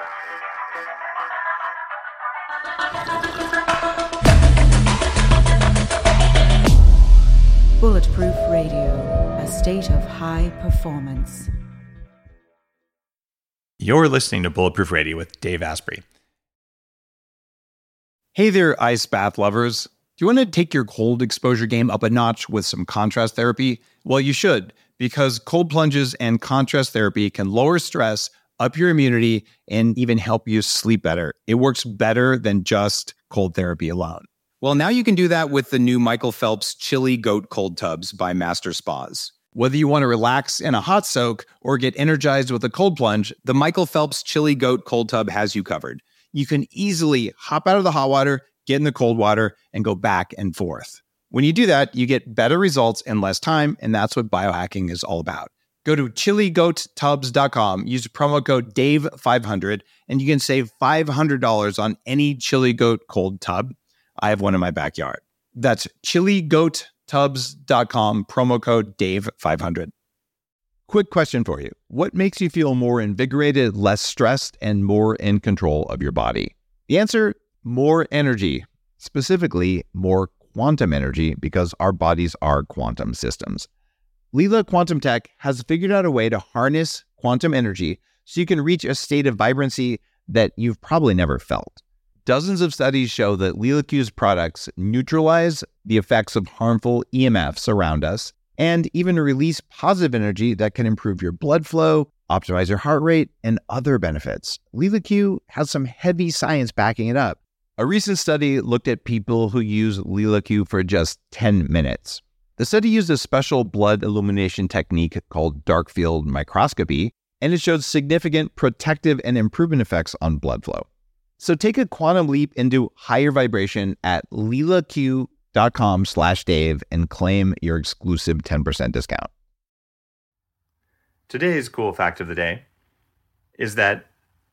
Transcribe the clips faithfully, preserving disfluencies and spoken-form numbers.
Bulletproof Radio, a state of high performance. You're listening to Bulletproof Radio with Dave Asprey. Hey there, ice bath lovers. Do you want to take your cold exposure game up a notch with some contrast therapy? Well, you should, because cold plunges and contrast therapy can lower stress, up your immunity, and even help you sleep better. It works better than just cold therapy alone. Well, now you can do that with the new Michael Phelps Chili Goat Cold Tubs by Master Spas. Whether you want to relax in a hot soak or get energized with a cold plunge, the Michael Phelps Chili Goat Cold Tub has you covered. You can easily hop out of the hot water, get in the cold water, and go back and forth. When you do that, you get better results in less time, and that's what biohacking is all about. Go to chili goat tubs dot com, use promo code Dave five hundred, and you can save five hundred dollars on any Chili Goat Cold Tub. I have one in my backyard. That's chili goat tubs dot com, promo code Dave five hundred. Quick question for you. What makes you feel more invigorated, less stressed, and more in control of your body? The answer, more energy. Specifically, more quantum energy, because our bodies are quantum systems. Leela Quantum Tech has figured out a way to harness quantum energy so you can reach a state of vibrancy that you've probably never felt. Dozens of studies show that LeelaQ's products neutralize the effects of harmful E M Fs around us and even release positive energy that can improve your blood flow, optimize your heart rate, and other benefits. LeelaQ has some heavy science backing it up. A recent study looked at people who use LeelaQ for just ten minutes. The study used a special blood illumination technique called dark field microscopy, and it showed significant protective and improvement effects on blood flow. So take a quantum leap into higher vibration at leelaq dot com slash Dave and claim your exclusive ten percent discount. Today's cool fact of the day is that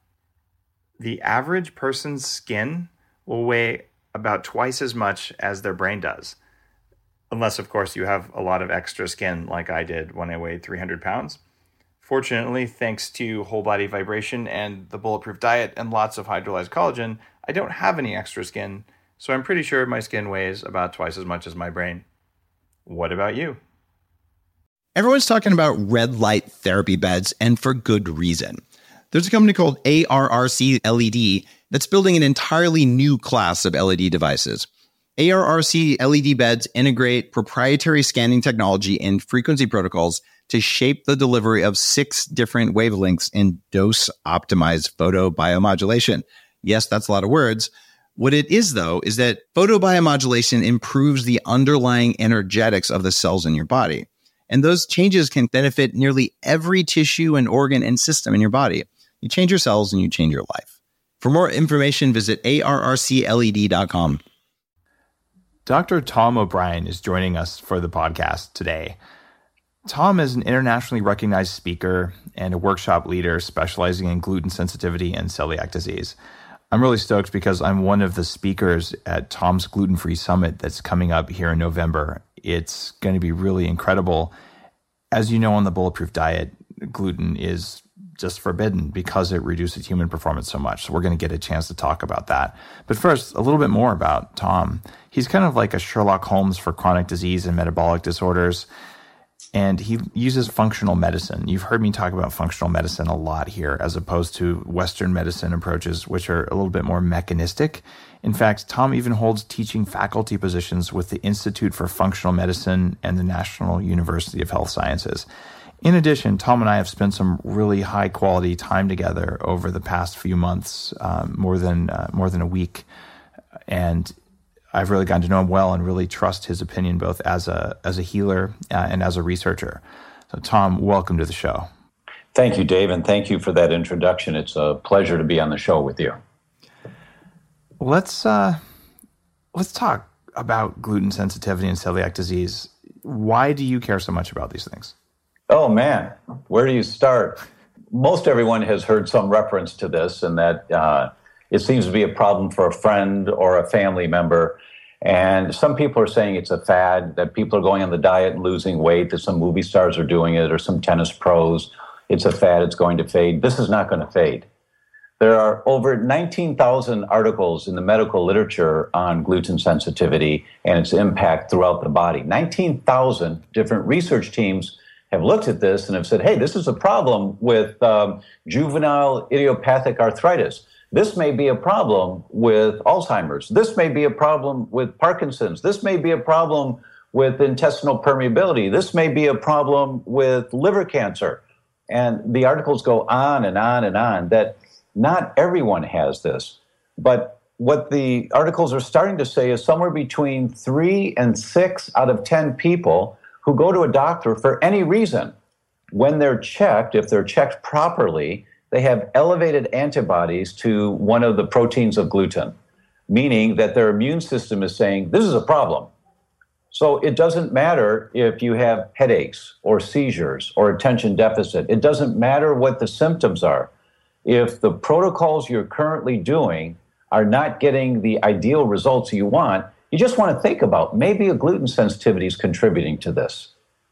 the average person's skin will weigh about twice as much as their brain does. Unless, of course, you have a lot of extra skin like I did when I weighed three hundred pounds. Fortunately, thanks to whole body vibration and the bulletproof diet and lots of hydrolyzed collagen, I don't have any extra skin, so I'm pretty sure my skin weighs about twice as much as my brain. What about you? Everyone's talking about red light therapy beds, and for good reason. There's a company called A R R C L E D that's building an entirely new class of L E D devices. A R R C L E D beds integrate proprietary scanning technology and frequency protocols to shape the delivery of six different wavelengths in dose-optimized photobiomodulation. Yes, that's a lot of words. What it is, though, is that photobiomodulation improves the underlying energetics of the cells in your body. And those changes can benefit nearly every tissue and organ and system in your body. You change your cells and you change your life. For more information, visit A R R C L E D dot com. Doctor Tom O'Brien is joining us for the podcast today. Tom is an internationally recognized speaker and a workshop leader specializing in gluten sensitivity and celiac disease. I'm really stoked because I'm one of the speakers at Tom's Gluten-Free Summit that's coming up here in November. It's going to be really incredible. As you know, on the Bulletproof Diet, gluten is just forbidden because it reduces human performance so much. So we're going to get a chance to talk about that. But first, a little bit more about Tom. He's kind of like a Sherlock Holmes for chronic disease and metabolic disorders. And he uses functional medicine. You've heard me talk about functional medicine a lot here, as opposed to Western medicine approaches, which are a little bit more mechanistic. In fact, Tom even holds teaching faculty positions with the Institute for Functional Medicine and the National University of Health Sciences. In addition, Tom and I have spent some really high quality time together over the past few months, um, more than uh, more than a week. And I've really gotten to know him well and really trust his opinion both as a as a healer uh, and as a researcher. So, Tom, welcome to the show. Thank you, Dave, and thank you for that introduction. It's a pleasure to be on the show with you. Let's uh, let's talk about gluten sensitivity and celiac disease. Why do you care so much about these things? Oh, man, where do you start? Most everyone has heard some reference to this, and that uh, it seems to be a problem for a friend or a family member. And some people are saying it's a fad, that people are going on the diet and losing weight, that some movie stars are doing it, or some tennis pros. It's a fad, it's going to fade. This is not going to fade. There are over nineteen thousand articles in the medical literature on gluten sensitivity and its impact throughout the body. nineteen thousand different research teams have looked at this and have said, hey, this is a problem with um, juvenile idiopathic arthritis. This may be a problem with Alzheimer's. This may be a problem with Parkinson's. This may be a problem with intestinal permeability. This may be a problem with liver cancer. And the articles go on and on and on that not everyone has this. But what the articles are starting to say is somewhere between three and six out of ten people who go to a doctor for any reason, when they're checked, if they're checked properly, they have elevated antibodies to one of the proteins of gluten, meaning that their immune system is saying, this is a problem. So it doesn't matter if you have headaches or seizures or attention deficit. It doesn't matter what the symptoms are. If the protocols you're currently doing are not getting the ideal results you want, you just want to think about maybe a gluten sensitivity is contributing to this.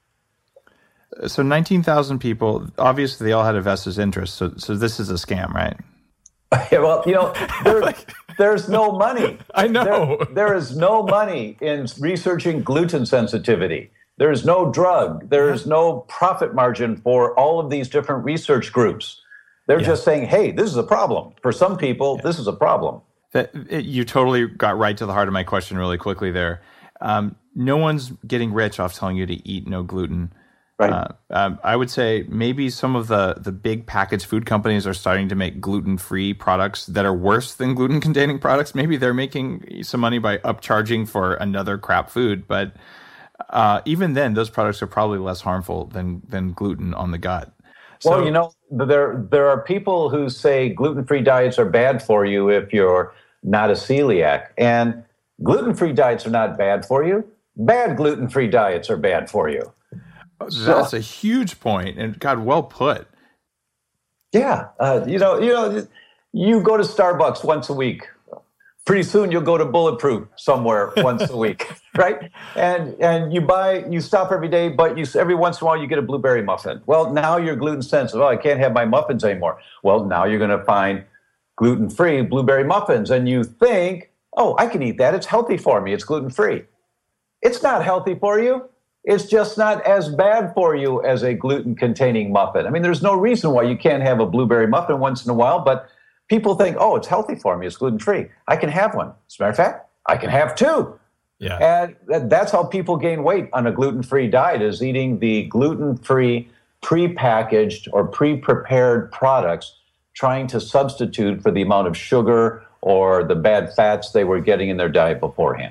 So nineteen thousand people, obviously they all had a vested interest. So, so this is a scam, right? Well, you know, there, there's no money. I know. There, there is no money in researching gluten sensitivity. There's no drug. There's no profit margin for all of these different research groups. They're yeah. just saying, hey, this is a problem. For some people, yeah. this is a problem. That, it, you totally got right to the heart of my question really quickly there. Um, no one's getting rich off telling you to eat no gluten. Right. Uh, um, I would say maybe some of the, the big packaged food companies are starting to make gluten-free products that are worse than gluten-containing products. Maybe they're making some money by upcharging for another crap food. But uh, even then, those products are probably less harmful than, than gluten on the gut. So, well, you know, there there are people who say gluten-free diets are bad for you if you're not a celiac. And gluten-free diets are not bad for you. Bad gluten-free diets are bad for you. That's so, a huge point, and God, well put. Yeah, uh, you know, you know, you go to Starbucks once a week. Pretty soon, you'll go to Bulletproof somewhere once a week, right? And and you buy, you stop every day, but you every once in a while you get a blueberry muffin. Well, now you're gluten sensitive. Oh, I can't have my muffins anymore. Well, now you're going to find gluten-free blueberry muffins, and you think, oh, I can eat that. It's healthy for me. It's gluten-free. It's not healthy for you. It's just not as bad for you as a gluten-containing muffin. I mean, there's no reason why you can't have a blueberry muffin once in a while, but people think, oh, it's healthy for me. It's gluten-free. I can have one. As a matter of fact, I can have two. Yeah. And that's how people gain weight on a gluten-free diet, is eating the gluten-free, pre-packaged or pre-prepared products, trying to substitute for the amount of sugar or the bad fats they were getting in their diet beforehand.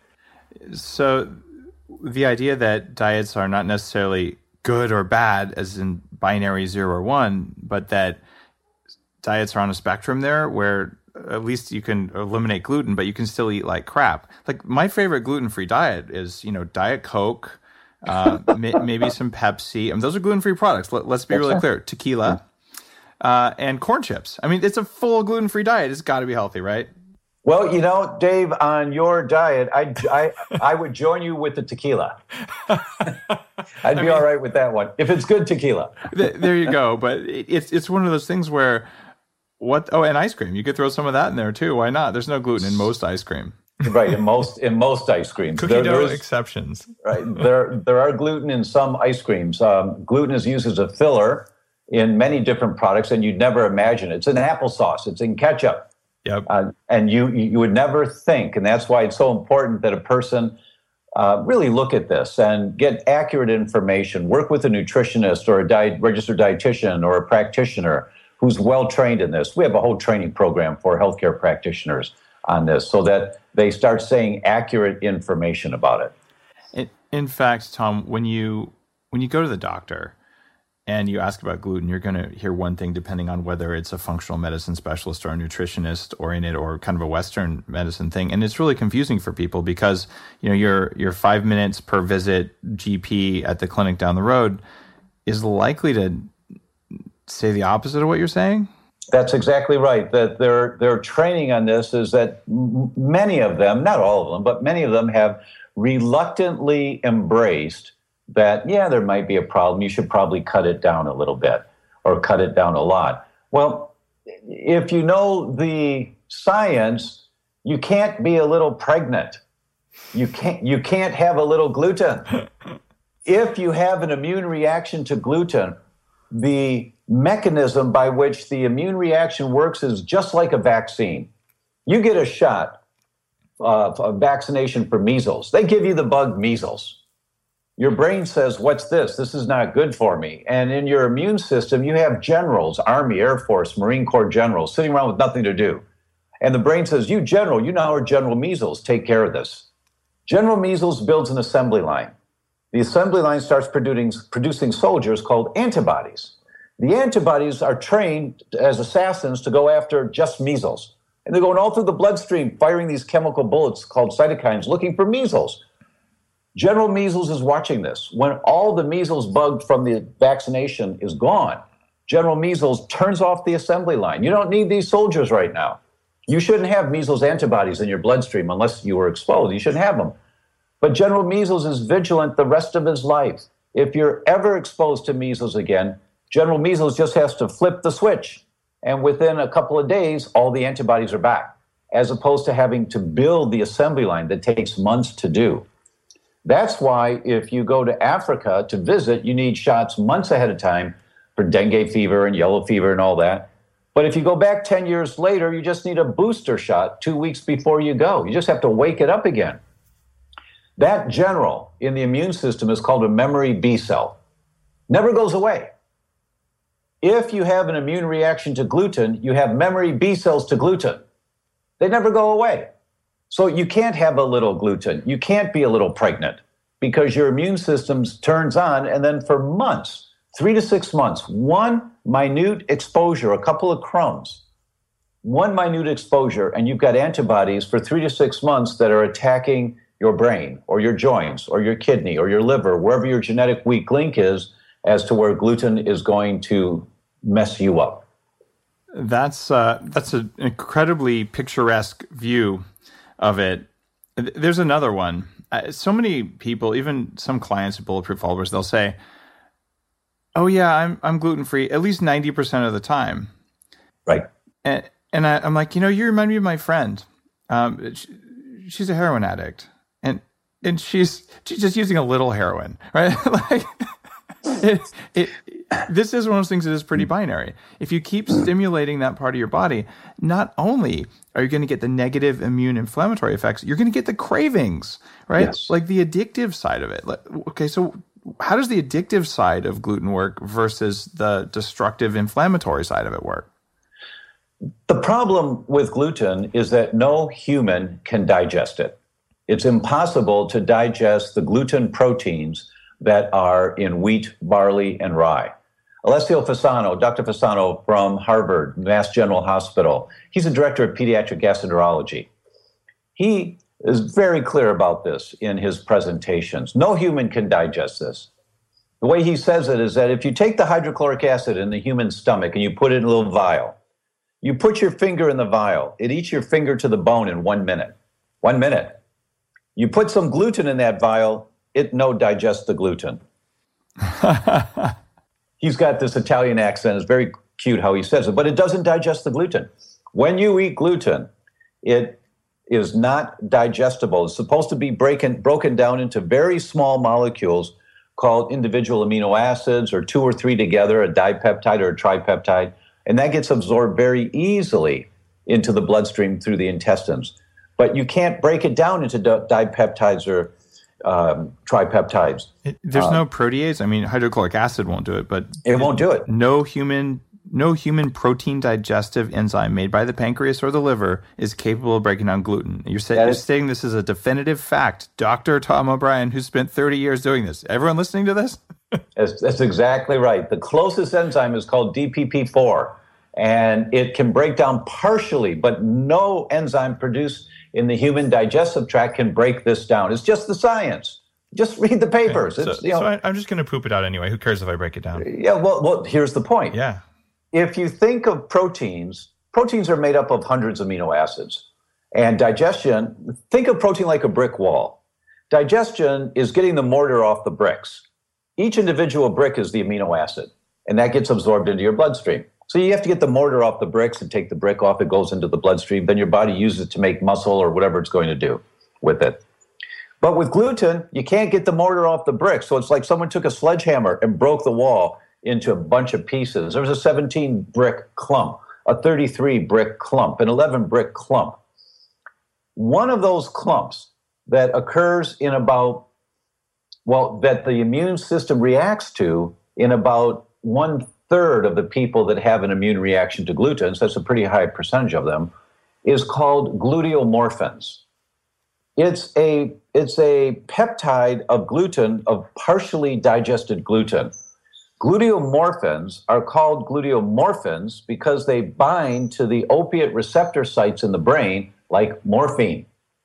So the idea that diets are not necessarily good or bad, as in binary zero or one, but that diets are on a spectrum there where at least you can eliminate gluten, but you can still eat like crap. Like my favorite gluten-free diet is, you know, Diet Coke, uh, may, maybe some Pepsi. I mean, those are gluten-free products. Let, let's be really clear. Tequila uh, and corn chips. I mean, it's a full gluten-free diet. It's got to be healthy, right? Well, you know, Dave, on your diet, I, I, I would join you with the tequila. I'd be I mean, all right with that one, if it's good tequila. th- there you go. But it, it's it's one of those things where, what? Oh, and ice cream. You could throw some of that in there, too. Why not? There's no gluten in most ice cream. Right, in most in most ice creams. Cookie there, dough exceptions. Right, there, there are gluten in some ice creams. Um, gluten is used as a filler in many different products, and you'd never imagine it. It's in applesauce. It's in ketchup. Yep. Uh, and you you would never think, and that's why it's so important that a person uh, really look at this and get accurate information, work with a nutritionist or a diet, registered dietitian or a practitioner who's well-trained in this. We have a whole training program for healthcare practitioners on this so that they start saying accurate information about it. In, in fact, Tom, when you when you go to the doctor and you ask about gluten, you're going to hear one thing depending on whether it's a functional medicine specialist or a nutritionist oriented or kind of a Western medicine thing. And it's really confusing for people because, you know, your your five minutes per visit G P at the clinic down the road is likely to say the opposite of what you're saying. That's exactly right. That their their training on this is that m- many of them, not all of them, but many of them have reluctantly embraced that, yeah, there might be a problem. You should probably cut it down a little bit or cut it down a lot. Well, if you know the science, you can't be a little pregnant. You can't, you can't have a little gluten. If you have an immune reaction to gluten, the mechanism by which the immune reaction works is just like a vaccine. You get a shot, uh, a vaccination for measles. They give you the bug measles. Your brain says, what's this? This is not good for me. And in your immune system, you have generals, Army, Air Force, Marine Corps generals sitting around with nothing to do. And the brain says, you general, you now are General Measles. Take care of this. General Measles builds an assembly line. The assembly line starts producing, producing soldiers called antibodies. The antibodies are trained as assassins to go after just measles. And they're going all through the bloodstream, firing these chemical bullets called cytokines, looking for measles. General Measles is watching this. When all the measles bug from the vaccination is gone, General Measles turns off the assembly line. You don't need these soldiers right now. You shouldn't have measles antibodies in your bloodstream unless you were exposed. You shouldn't have them. But General Measles is vigilant the rest of his life. If you're ever exposed to measles again, General Measles just has to flip the switch. And within a couple of days, all the antibodies are back, as opposed to having to build the assembly line that takes months to do. That's why if you go to Africa to visit, you need shots months ahead of time for dengue fever and yellow fever and all that. But if you go back ten years later, you just need a booster shot two weeks before you go. You just have to wake it up again. That general in the immune system is called a memory B cell. Never goes away. If you have an immune reaction to gluten, you have memory B cells to gluten. They never go away. So you can't have a little gluten. You can't be a little pregnant because your immune system turns on, and then for months, three to six months, one minute exposure, a couple of crumbs, one minute exposure, and you've got antibodies for three to six months that are attacking your brain or your joints or your kidney or your liver, wherever your genetic weak link is, as to where gluten is going to mess you up. That's uh, that's an incredibly picturesque view of it. There's another one. Uh, so many people, even some clients at Bulletproof followers, they'll say, "Oh yeah, I'm I'm gluten free at least ninety percent of the time." Right. And and I, I'm like, you know, you remind me of my friend. Um, she, she's a heroin addict, and and she's she's just using a little heroin, right? like. It, it, this is one of those things that is pretty binary. If you keep stimulating that part of your body, not only are you going to get the negative immune inflammatory effects, you're going to get the cravings, right? Yes. Like the addictive side of it. Okay, so how does the addictive side of gluten work versus the destructive inflammatory side of it work? The problem with gluten is that no human can digest it. It's impossible to digest the gluten proteins that are in wheat, barley, and rye. Alessio Fasano, Doctor Fasano from Harvard, Mass General Hospital, he's the director of pediatric gastroenterology. He is very clear about this in his presentations. No human can digest this. The way he says it is that if you take the hydrochloric acid in the human stomach and you put it in a little vial, you put your finger in the vial, it eats your finger to the bone in one minute. One minute. You put some gluten in that vial, it no digests the gluten. He's got this Italian accent. It's very cute how he says it, but it doesn't digest the gluten. When you eat gluten, it is not digestible. It's supposed to be breaking, broken down into very small molecules called individual amino acids, or two or three together, a dipeptide or a tripeptide, and that gets absorbed very easily into the bloodstream through the intestines. But you can't break it down into di- dipeptides or Um, tripeptides. It, there's um, no protease. I mean, hydrochloric acid won't do it, but it won't do it. No human, no human protein digestive enzyme made by the pancreas or the liver is capable of breaking down gluten. You're, say, you're is, saying this is a definitive fact. Doctor Tom O'Brien, who spent thirty years doing this. Everyone listening to this? that's, that's exactly right. The closest enzyme is called D P P four, and it can break down partially, but no enzyme produced in the human digestive tract can break this down. It's just the science. Just read the papers. Okay. It's, so you know, so I, I'm just going to poop it out anyway. Who cares if I break it down? Yeah, well, well, here's the point. Yeah. If you think of proteins, proteins are made up of hundreds of amino acids. And digestion, think of protein like a brick wall. Digestion is getting the mortar off the bricks. Each individual brick is the amino acid, and that gets absorbed into your bloodstream. So you have to get the mortar off the bricks and take the brick off. It goes into the bloodstream. Then your body uses it to make muscle or whatever it's going to do with it. But with gluten, you can't get the mortar off the bricks. So it's like someone took a sledgehammer and broke the wall into a bunch of pieces. There was a seventeen brick clump, a thirty-three brick clump, an eleven brick clump. One of those clumps that occurs in about, well, that the immune system reacts to in about one third of the people that have an immune reaction to gluten, so that's a pretty high percentage of them, is called gluteomorphins. It's a, it's a peptide of gluten, of partially digested gluten. Gluteomorphins are called gluteomorphins because they bind to the opiate receptor sites in the brain, like morphine.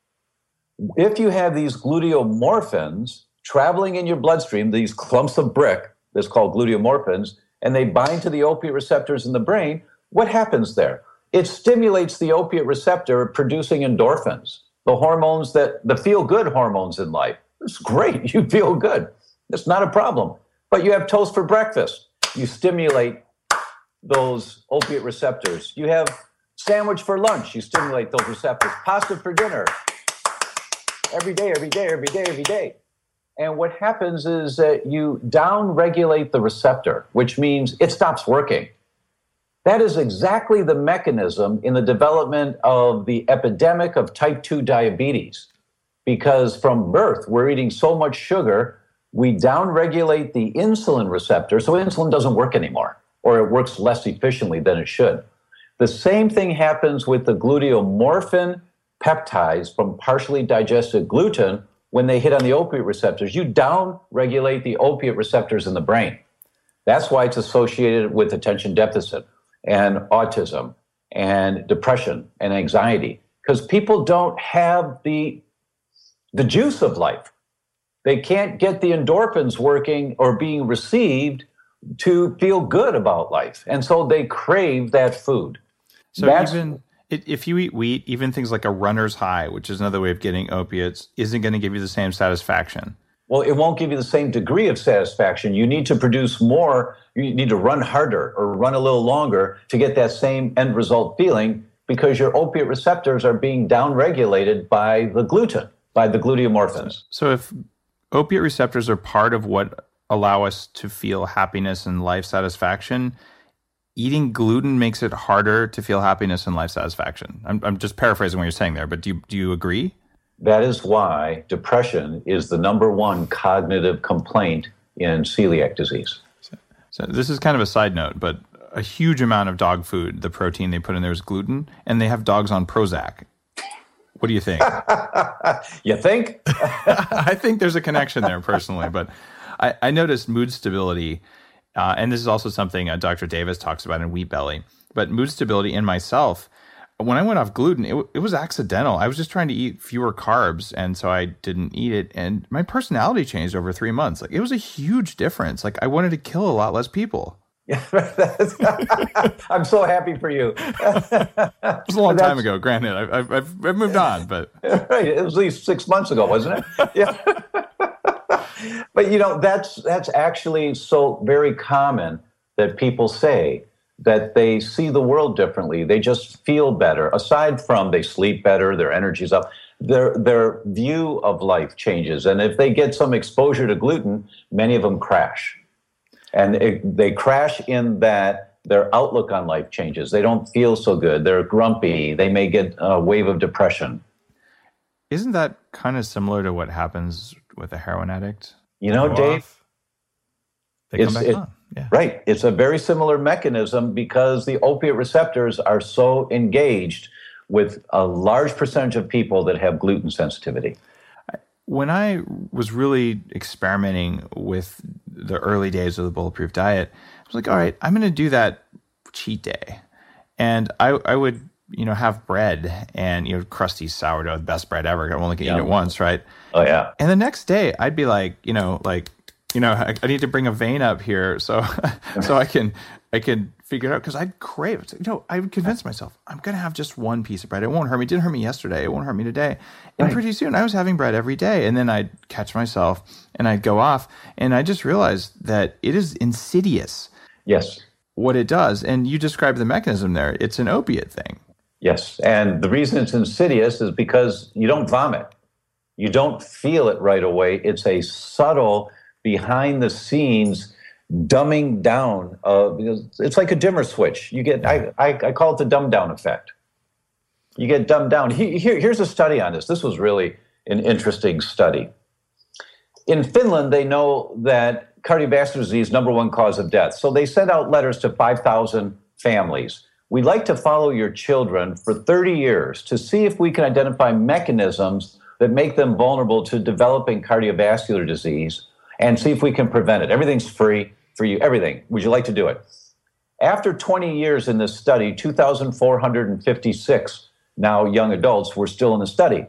If you have these gluteomorphins traveling in your bloodstream, these clumps of brick, that's called gluteomorphins, and they bind to the opiate receptors in the brain, what happens there? It stimulates the opiate receptor producing endorphins, the hormones that, the feel-good hormones in life. It's great, you feel good. It's not a problem. But you have toast for breakfast. You stimulate those opiate receptors. You have sandwich for lunch. You stimulate those receptors. Pasta for dinner. Every day, every day, every day, every day. And what happens is that you down-regulate the receptor, which means it stops working. That is exactly the mechanism in the development of the epidemic of type two diabetes. Because from birth, we're eating so much sugar, we down-regulate the insulin receptor, so insulin doesn't work anymore, or it works less efficiently than it should. The same thing happens with the gluteomorphin peptides from partially digested gluten. When they hit on the opiate receptors, you down-regulate the opiate receptors in the brain. That's why it's associated with attention deficit and autism and depression and anxiety, because people don't have the, the juice of life. They can't get the endorphins working or being received to feel good about life. And so they crave that food. So That's, even if you eat wheat, even things like a runner's high, which is another way of getting opiates, isn't going to give you the same satisfaction. Well, it won't give you the same degree of satisfaction. You need to produce more. You need to run harder or run a little longer to get that same end result feeling, because your opiate receptors are being downregulated by the gluten, by the gluteomorphins. So if opiate receptors are part of what allow us to feel happiness and life satisfaction, eating gluten makes it harder to feel happiness and life satisfaction. I'm, I'm just paraphrasing what you're saying there, but do you, do you agree? That is why depression is the number one cognitive complaint in celiac disease. So, so this is kind of a side note, but a huge amount of dog food, the protein they put in there is gluten, and they have dogs on Prozac. What do you think? You think? I think there's a connection there personally, but I, I noticed mood stability, uh, and this is also something uh, Doctor Davis talks about in Wheat Belly, but mood stability in myself, when I went off gluten, it, it was accidental. I was just trying to eat fewer carbs, and so I didn't eat it, and my personality changed over three months. Like, it was a huge difference. Like, I wanted to kill a lot less people. Yeah, I'm so happy for you. It was a long time ago, granted. I've, I've, I've moved on, but... Right, it was at least six months ago, wasn't it? Yeah. But, you know, that's that's actually so very common that people say that they see the world differently. They just feel better. Aside from they sleep better, their energy's up, their their view of life changes. And if they get some exposure to gluten, many of them crash. And it, they crash in that their outlook on life changes. They don't feel so good. They're grumpy. They may get a wave of depression. Isn't that kind of similar to what happens with a heroin addict? You know, Dave, off, they come back it, on. Yeah. Right. It's a very similar mechanism because the opiate receptors are so engaged with a large percentage of people that have gluten sensitivity. When I was really experimenting with the early days of the Bulletproof Diet, I was like, all right, I'm going to do that cheat day. And I, I would, you know, have bread and, you know, crusty sourdough, the best bread ever. I only can yeah. eat it once, right? Oh, yeah. And the next day, I'd be like, you know, like, you know, I, I need to bring a vein up here so so I can I can figure it out, because I'd crave it. So, you know, I would convince myself, I'm going to have just one piece of bread. It won't hurt me. It didn't hurt me yesterday. It won't hurt me today. And right. pretty soon I was having bread every day. And then I'd catch myself and I'd go off. And I just realized that it is insidious. Yes. what it does. And you describe the mechanism there. It's an opiate thing. Yes. And the reason it's insidious is because you don't vomit. You don't feel it right away. It's a subtle, behind the scenes, dumbing down. Of, it's like a dimmer switch. You get, I, I, I call it the dumb down effect. You get dumbed down. Here, here's a study on this. This was really an interesting study. In Finland, they know that cardiovascular disease is number one cause of death. So they sent out letters to five thousand families. We'd like to follow your children for thirty years to see if we can identify mechanisms that make them vulnerable to developing cardiovascular disease and see if we can prevent it. Everything's free for you, everything. Would you like to do it? After twenty years in this study, two thousand four hundred fifty-six now young adults were still in the study.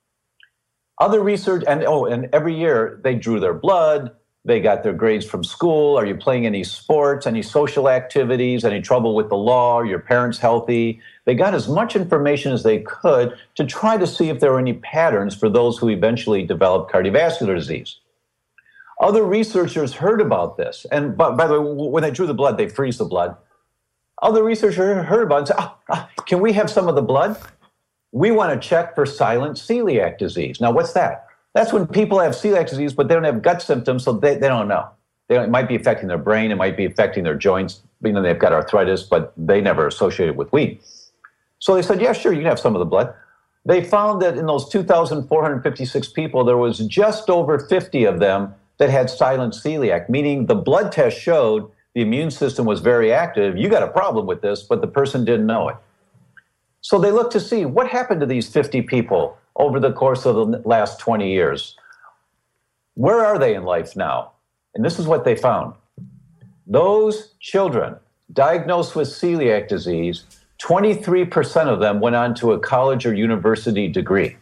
Other research, and oh, and every year they drew their blood, they got their grades from school. Are you playing any sports, any social activities, any trouble with the law? Are your parents healthy? They got as much information as they could to try to see if there were any patterns for those who eventually developed cardiovascular disease. Other researchers heard about this. And by, by the way, when they drew the blood, they freeze the blood. Other researchers heard about it and said, oh, oh, can we have some of the blood? We want to check for silent celiac disease. Now, what's that? That's when people have celiac disease, but they don't have gut symptoms, so they, they don't know. They, it might be affecting their brain. It might be affecting their joints. You know, they've got arthritis, but they never associated with wheat. So they said, yeah, sure, you can have some of the blood. They found that in those two thousand four hundred fifty-six people, there was just over fifty of them that had silent celiac, meaning the blood test showed the immune system was very active. You got a problem with this, but the person didn't know it. So they looked to see what happened to these fifty people over the course of the last twenty years. Where are they in life now? And this is what they found. Those children diagnosed with celiac disease, twenty-three percent of them went on to a college or university degree.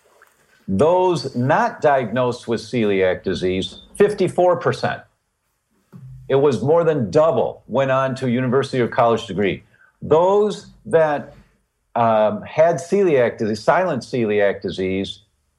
Those not diagnosed with celiac disease, fifty-four percent. It was more than double went on to a university or college degree. Those that um, had celiac disease, silent celiac disease,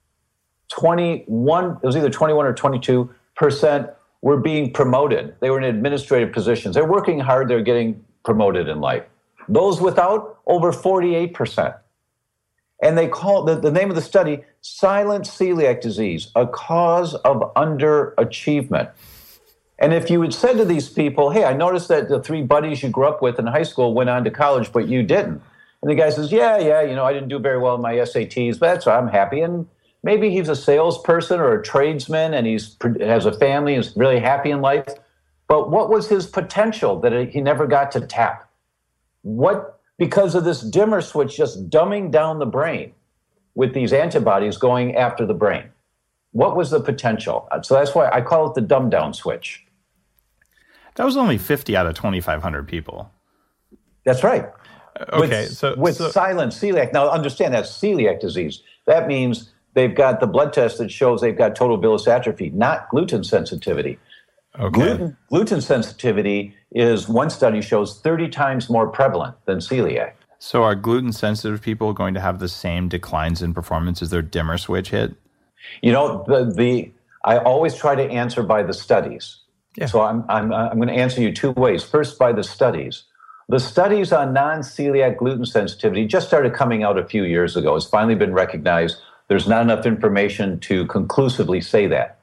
twenty-one, it was either twenty-one or twenty-two percent were being promoted. They were in administrative positions. They're working hard, they're getting promoted in life. Those without, over forty-eight percent. And they call the, the name of the study, Silent Celiac Disease, a Cause of Underachievement. And if you had said to these people, hey, I noticed that the three buddies you grew up with in high school went on to college, but you didn't. And the guy says, yeah, yeah, you know, I didn't do very well in my S A Ts, but that's why I'm happy. And maybe he's a salesperson or a tradesman and he's has a family and is really happy in life. But what was his potential that he never got to tap? What, because of this dimmer switch just dumbing down the brain with these antibodies going after the brain? What was the potential? So that's why I call it the dumb down switch. That was only fifty out of twenty-five hundred people. That's right. Okay, with, so with so, silent celiac. Now, understand that's celiac disease. That means they've got the blood test that shows they've got total villus atrophy, not gluten sensitivity. Okay. Gluten, gluten sensitivity is, one study shows, thirty times more prevalent than celiac. So are gluten-sensitive people going to have the same declines in performance as their dimmer switch hit? You know, the the I always try to answer by the studies. Yeah. So I'm I'm I'm going to answer you two ways. First, by the studies. The studies on non-celiac gluten sensitivity just started coming out a few years ago. It's finally been recognized. There's not enough information to conclusively say that.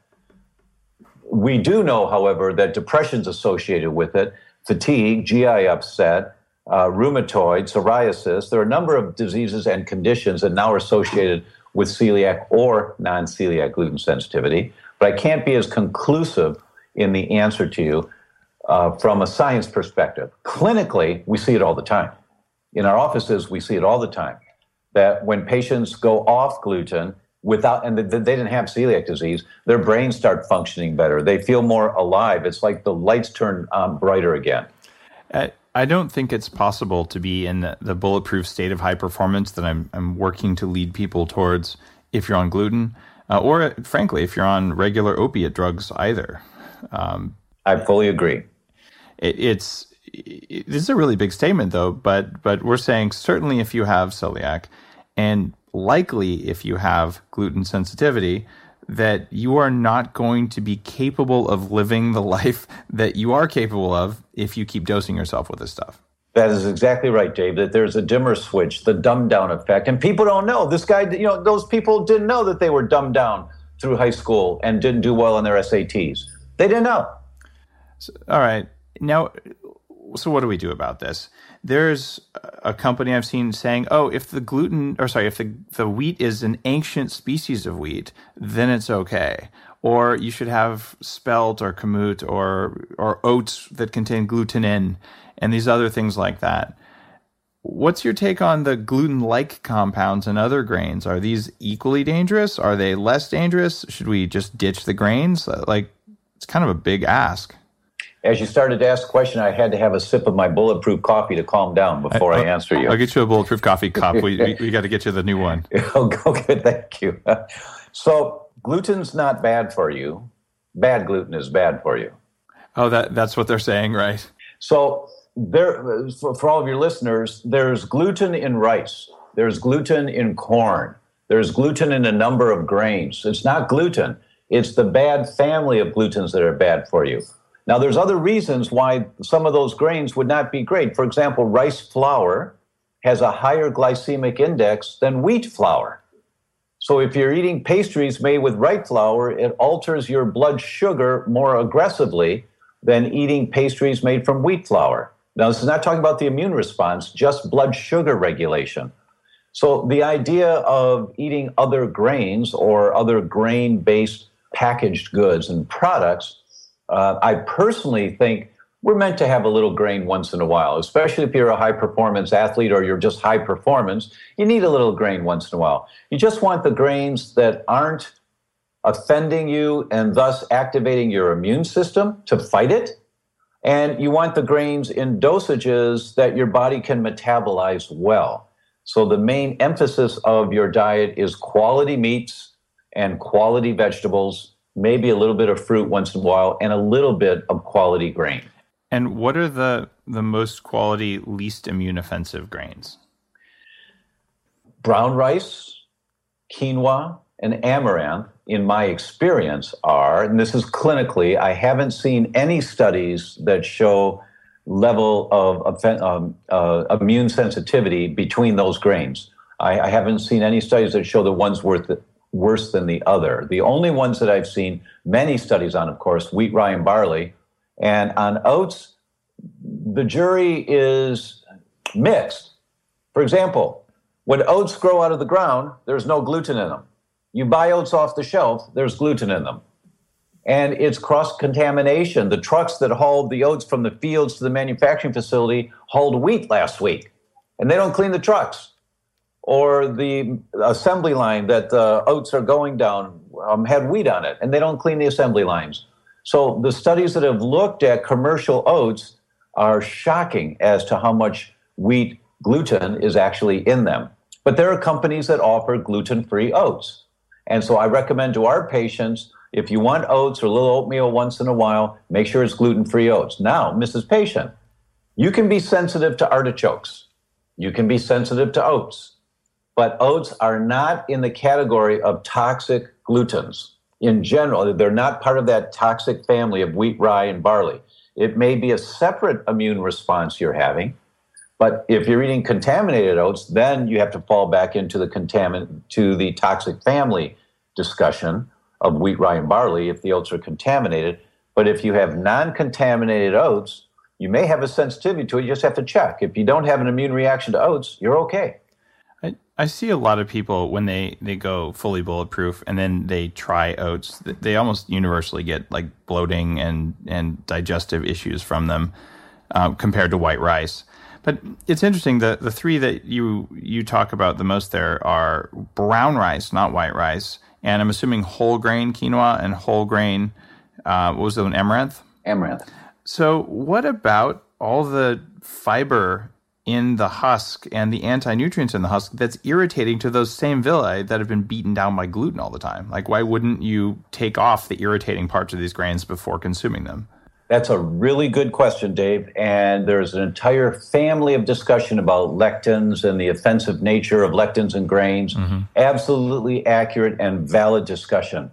We do know, however, that depression's associated with it, fatigue, G I upset, uh, rheumatoid, psoriasis. There are a number of diseases and conditions that now are associated with celiac or non-celiac gluten sensitivity. But I can't be as conclusive in the answer to you uh, from a science perspective. Clinically, we see it all the time. In our offices, we see it all the time, that when patients go off gluten, without, and they didn't have celiac disease, their brains start functioning better. They feel more alive. It's like the lights turn on brighter again. I, I don't think it's possible to be in the, the bulletproof state of high performance that I'm, I'm working to lead people towards if you're on gluten, uh, or frankly, if you're on regular opiate drugs either. Um, I fully agree. It, it's it, this is a really big statement, though, but but we're saying certainly if you have celiac, and likely if you have gluten sensitivity, that you are not going to be capable of living the life that you are capable of if you keep dosing yourself with this stuff. That is exactly right, Dave, that there's a dimmer switch, the dumbed down effect. And people don't know. This guy, you know, those people didn't know that they were dumbed down through high school and didn't do well on their S A Ts. They didn't know. So, all right. Now, so what do we do about this? There's a company I've seen saying, oh, if the gluten, or sorry, if the, the wheat is an ancient species of wheat, then it's okay. Or you should have spelt or kamut or or oats that contain glutenin and these other things like that. What's your take on the gluten-like compounds in other grains? Are these equally dangerous? Are they less dangerous? Should we just ditch the grains? Like, it's kind of a big ask. As you started to ask the question, I had to have a sip of my bulletproof coffee to calm down before I, I answer you. I'll get you a bulletproof coffee cup. We, we, we got to get you the new one. Okay, thank you. So gluten's not bad for you. Bad gluten is bad for you. Oh, that that's what they're saying, right? So there, for, for all of your listeners, there's gluten in rice. There's gluten in corn. There's gluten in a number of grains. It's not gluten. It's the bad family of glutens that are bad for you. Now, there's other reasons why some of those grains would not be great. For example, rice flour has a higher glycemic index than wheat flour. So if you're eating pastries made with rice flour, it alters your blood sugar more aggressively than eating pastries made from wheat flour. Now, this is not talking about the immune response, just blood sugar regulation. So the idea of eating other grains or other grain-based packaged goods and products, uh, I personally think we're meant to have a little grain once in a while, especially if you're a high-performance athlete or you're just high performance. You need a little grain once in a while. You just want the grains that aren't offending you and thus activating your immune system to fight it. And you want the grains in dosages that your body can metabolize well. So the main emphasis of your diet is quality meats and quality vegetables, maybe a little bit of fruit once in a while, and a little bit of quality grain. And what are the, the most quality, least immune offensive grains? Brown rice, quinoa, and amaranth, in my experience, are, and this is clinically, I haven't seen any studies that show level of um, uh, immune sensitivity between those grains. I, I haven't seen any studies that show the one's worth the, worse than the other. The only ones that I've seen many studies on, of course, wheat, rye, and barley. And on oats, the jury is mixed. For example, when oats grow out of the ground, there's no gluten in them. You buy oats off the shelf, there's gluten in them. And it's cross-contamination. The trucks that hauled the oats from the fields to the manufacturing facility hauled wheat last week, and they don't clean the trucks. Or the assembly line that the oats are going down um, had wheat on it, and they don't clean the assembly lines. So the studies that have looked at commercial oats are shocking as to how much wheat gluten is actually in them. But there are companies that offer gluten-free oats. And so I recommend to our patients, if you want oats or a little oatmeal once in a while, make sure it's gluten-free oats. Now, Missus Patient, you can be sensitive to artichokes. You can be sensitive to oats. But oats are not in the category of toxic glutens. In general, they're not part of that toxic family of wheat, rye, and barley. It may be a separate immune response you're having, but if you're eating contaminated oats, then you have to fall back into the contamin- to the toxic family discussion of wheat, rye, and barley if the oats are contaminated. But if you have non-contaminated oats, you may have a sensitivity to it. You just have to check. If you don't have an immune reaction to oats, you're okay. I, I see a lot of people when they, they go fully bulletproof and then they try oats, they almost universally get like bloating and, and digestive issues from them uh, compared to white rice. But it's interesting, the, the three that you you talk about the most there are brown rice, not white rice, and I'm assuming whole grain quinoa and whole grain, uh, what was the one, amaranth? Amaranth. So what about all the fiber in the husk and the anti-nutrients in the husk that's irritating to those same villi that have been beaten down by gluten all the time? Like, why wouldn't you take off the irritating parts of these grains before consuming them? That's a really good question, Dave. And there's an entire family of discussion about lectins and the offensive nature of lectins in grains. Mm-hmm. Absolutely accurate and valid discussion.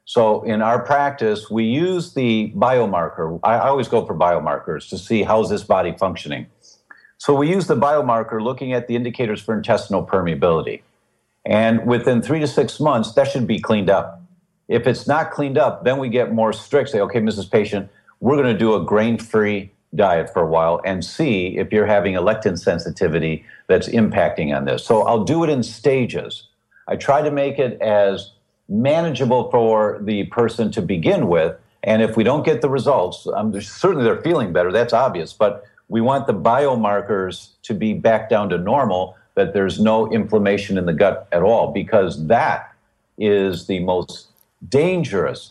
So in our practice, we use the biomarker. I always go for biomarkers to see how's this body functioning. So we use the biomarker looking at the indicators for intestinal permeability. And within three to six months, that should be cleaned up. If it's not cleaned up, then we get more strict. Say, okay, Missus Patient, we're going to do a grain-free diet for a while and see if you're having a lectin sensitivity that's impacting on this. So I'll do it in stages. I try to make it as manageable for the person to begin with. And if we don't get the results, um, certainly they're feeling better, that's obvious, but we want the biomarkers to be back down to normal, that there's no inflammation in the gut at all, because that is the most dangerous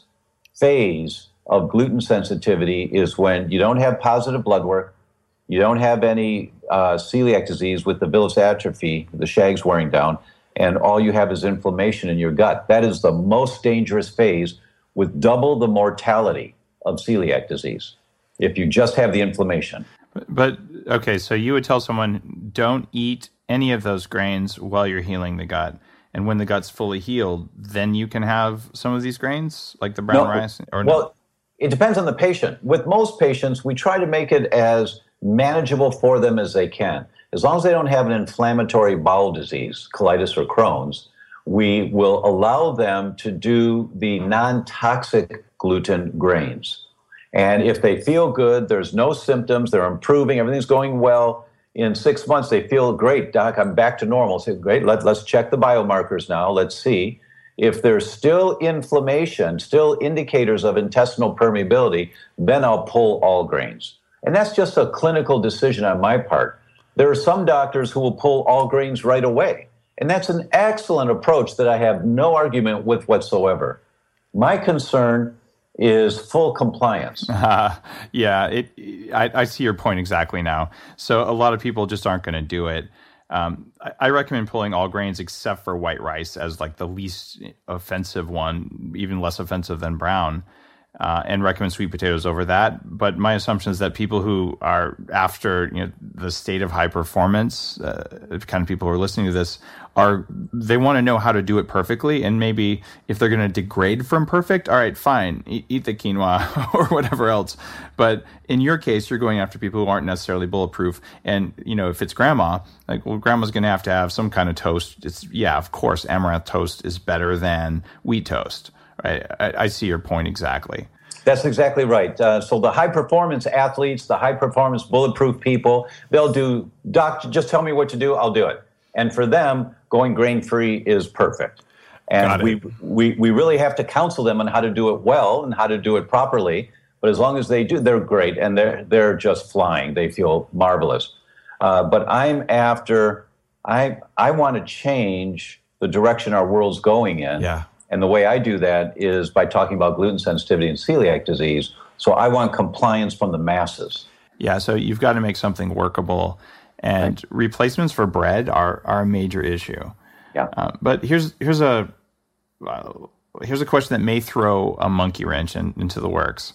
phase of gluten sensitivity, is when you don't have positive blood work, you don't have any uh, celiac disease with the villus atrophy, the shag's wearing down, and all you have is inflammation in your gut. That is the most dangerous phase, with double the mortality of celiac disease if you just have the inflammation. But, okay, so you would tell someone, don't eat any of those grains while you're healing the gut. And when the gut's fully healed, then you can have some of these grains, like the brown no, rice? Or well, no? It depends on the patient. With most patients, we try to make it as manageable for them as they can. As long as they don't have an inflammatory bowel disease, colitis or Crohn's, we will allow them to do the non-toxic gluten grains. And if they feel good, there's no symptoms, they're improving, everything's going well, in six months they feel great, Doc, I'm back to normal. Say, great, let, let's check the biomarkers now, let's see. If there's still inflammation, still indicators of intestinal permeability, then I'll pull all grains. And that's just a clinical decision on my part. There are some doctors who will pull all grains right away. And that's an excellent approach that I have no argument with whatsoever. My concern is full compliance. Uh, yeah, it. I, I see your point exactly now. So a lot of people just aren't going to do it. Um, I, I recommend pulling all grains except for white rice as like the least offensive one, even less offensive than brown, uh, and recommend sweet potatoes over that. But my assumption is that people who are after, you know, the state of high performance, uh, kind of people who are listening to this, are they want to know how to do it perfectly. And maybe if they're going to degrade from perfect, all right, fine, eat, eat the quinoa or whatever else. But in your case, you're going after people who aren't necessarily bulletproof. And, you know, if it's grandma, like, well, grandma's going to have to have some kind of toast. It's, yeah, of course, amaranth toast is better than wheat toast, right? I, I see your point exactly. That's exactly right. Uh, so the high-performance athletes, the high-performance bulletproof people, they'll do, Doc, just tell me what to do, I'll do it. And for them, going grain-free is perfect. And we, we we really have to counsel them on how to do it well and how to do it properly. But as long as they do, they're great, and they're, they're just flying. They feel marvelous. Uh, but I'm after, I, I want to change the direction our world's going in. Yeah. And the way I do that is by talking about gluten sensitivity and celiac disease. So I want compliance from the masses. Yeah, so you've got to make something workable. And right. replacements for bread are, are a major issue. Yeah. Uh, but here's here's a uh, here's a question that may throw a monkey wrench in, into the works.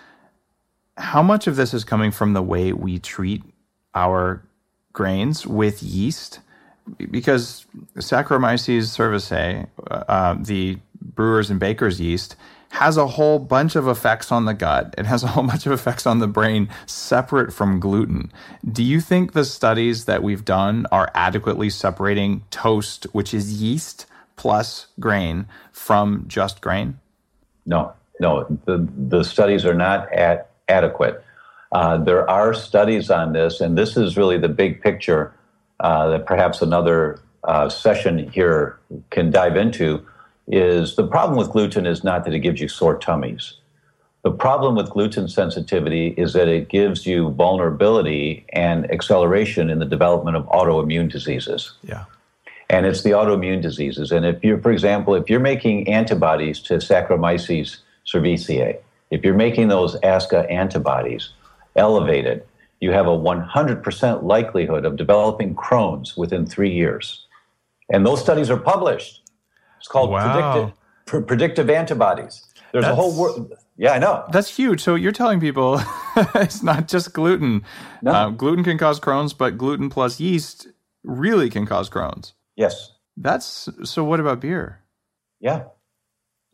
How much of this is coming from the way we treat our grains with yeast? Because Saccharomyces cerevisiae, uh, the brewers and bakers yeast, has a whole bunch of effects on the gut. It has a whole bunch of effects on the brain separate from gluten. Do you think the studies that we've done are adequately separating toast, which is yeast, plus grain, from just grain? No, no. The, the studies are not at, adequate. Uh, there are studies on this, and this is really the big picture uh, that perhaps another uh, session here can dive into. Is the problem with gluten is not that it gives you sore tummies. The problem with gluten sensitivity is that it gives you vulnerability and acceleration in the development of autoimmune diseases. Yeah. And it's the autoimmune diseases. And if you're, for example, if you're making antibodies to Saccharomyces cerevisiae, if you're making those A S C A antibodies elevated, you have a one hundred percent likelihood of developing Crohn's within three years. And those studies are published. It's called wow. predictive, pr- predictive antibodies. There's That's, a whole world. Yeah, I know. That's huge. So you're telling people it's not just gluten. No. Uh, gluten can cause Crohn's, but gluten plus yeast really can cause Crohn's. Yes. That's so. What about beer? Yeah.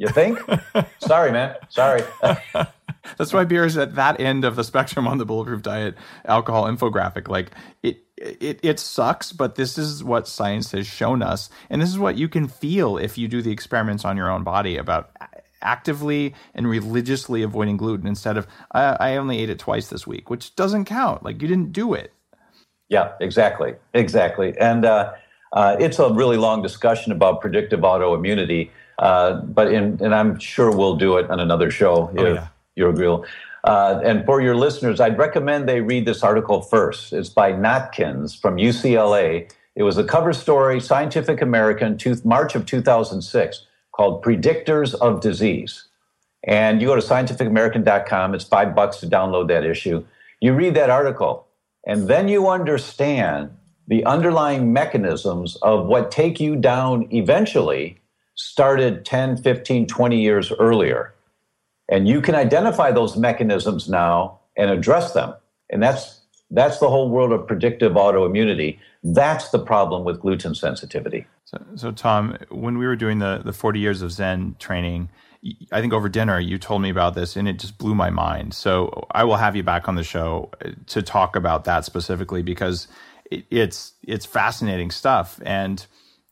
You think? Sorry, man. Sorry. That's why beer is at that end of the spectrum on the Bulletproof Diet alcohol infographic. Like it, it, it sucks, but this is what science has shown us. And this is what you can feel if you do the experiments on your own body about actively and religiously avoiding gluten instead of, I, I only ate it twice this week, which doesn't count. Like you didn't do it. Yeah, exactly. Exactly. And uh, uh, it's a really long discussion about predictive autoimmunity. Uh, but in, and I'm sure we'll do it on another show oh, if yeah. you agree. Uh, and for your listeners, I'd recommend they read this article first. It's by Notkins from U C L A. It was a cover story, Scientific American, two, March of two thousand six, called Predictors of Disease. And you go to scientific american dot com. It's five bucks to download that issue. You read that article, and then you understand the underlying mechanisms of what take you down eventually started ten, fifteen, twenty years earlier. And you can identify those mechanisms now and address them. And that's that's the whole world of predictive autoimmunity. That's the problem with gluten sensitivity. So, so Tom, when we were doing the, the forty years of Zen training, I think over dinner you told me about this and it just blew my mind. So I will have you back on the show to talk about that specifically because it, it's it's fascinating stuff. And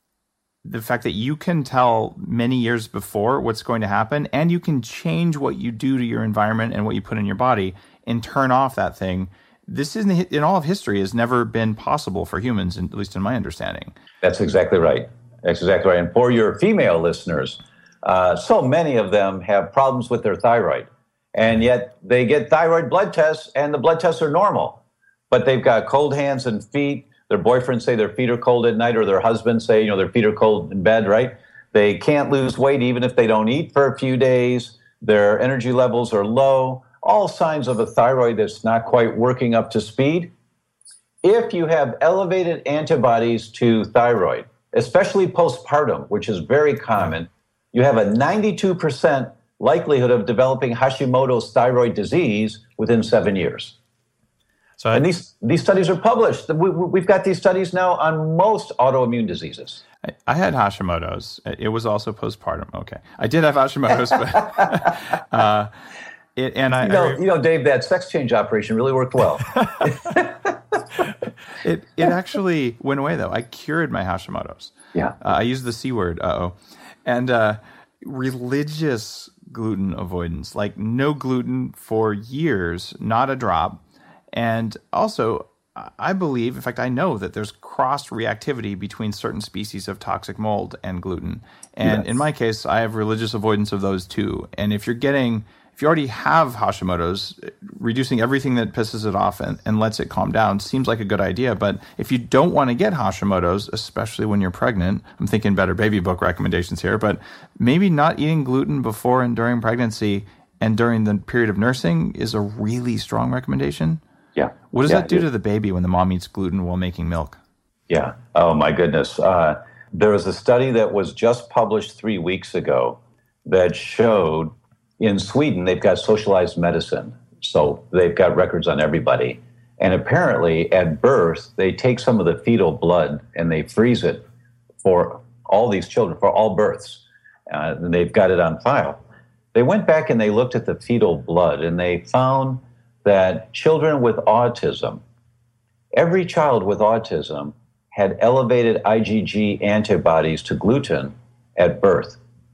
the fact that you can tell many years before what's going to happen, and you can change what you do to your environment and what you put in your body and turn off that thing. This isn't in all of history has never been possible for humans, at least in my understanding. That's exactly right. That's exactly right. And for your female listeners, uh, so many of them have problems with their thyroid, and yet they get thyroid blood tests, and the blood tests are normal, but they've got cold hands and feet. Their boyfriends say their feet are cold at night, or their husbands say, you know, their feet are cold in bed, right? They can't lose weight even if they don't eat for a few days. Their energy levels are low. All signs of a thyroid that's not quite working up to speed. If you have elevated antibodies to thyroid, especially postpartum, which is very common, you have a ninety-two percent likelihood of developing Hashimoto's thyroid disease within seven years. So and these, these studies are published. We, we've got these studies now on most autoimmune diseases. I, I had Hashimoto's. It was also postpartum. Okay. I did have Hashimoto's, but... uh, it, and I, you, know, I, you know, Dave, that sex change operation really worked well. it it actually went away, though. I cured my Hashimoto's. Yeah. Uh, I used the C word, uh-oh. And uh, religious gluten avoidance, like no gluten for years, not a drop. And also, I believe, in fact, I know that there's cross-reactivity between certain species of toxic mold and gluten. And yes. In my case, I have religious avoidance of those too. And if you're getting, if you already have Hashimoto's, reducing everything that pisses it off and, and lets it calm down seems like a good idea. But if you don't want to get Hashimoto's, especially when you're pregnant, I'm thinking Better Baby Book recommendations here, but maybe not eating gluten before and during pregnancy and during the period of nursing is a really strong recommendation. Yeah. What does yeah, that do it, to the baby when the mom eats gluten while making milk? Yeah. Oh, my goodness. Uh, there was a study that was just published three weeks ago that showed in Sweden, they've got socialized medicine. So they've got records on everybody. And apparently at birth, they take some of the fetal blood and they freeze it for all these children, for all births. Uh, and they've got it on file. They went back and they looked at the fetal blood and they found that children with autism, every child with autism had elevated IgG antibodies to gluten at birth.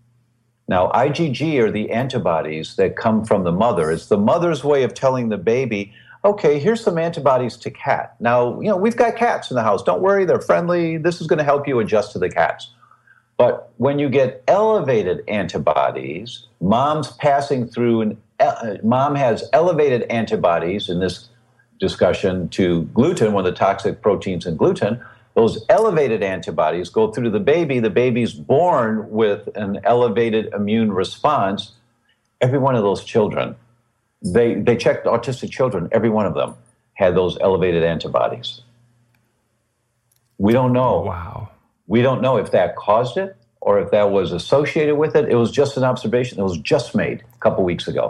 Now, IgG are the antibodies that come from the mother. It's the mother's way of telling the baby, okay, here's some antibodies to cat. Now, you know, we've got cats in the house. Don't worry, they're friendly. This is going to help you adjust to the cats. But when you get elevated antibodies, mom's passing through an Uh, mom has elevated antibodies in this discussion to gluten, one of the toxic proteins in gluten. Those elevated antibodies go through to the baby. The baby's born with an elevated immune response. Every one of those children, they, they checked autistic children, every one of them had those elevated antibodies. We don't know. Wow. We don't know if that caused it or if that was associated with it. It was just an observation that was just made a couple weeks ago.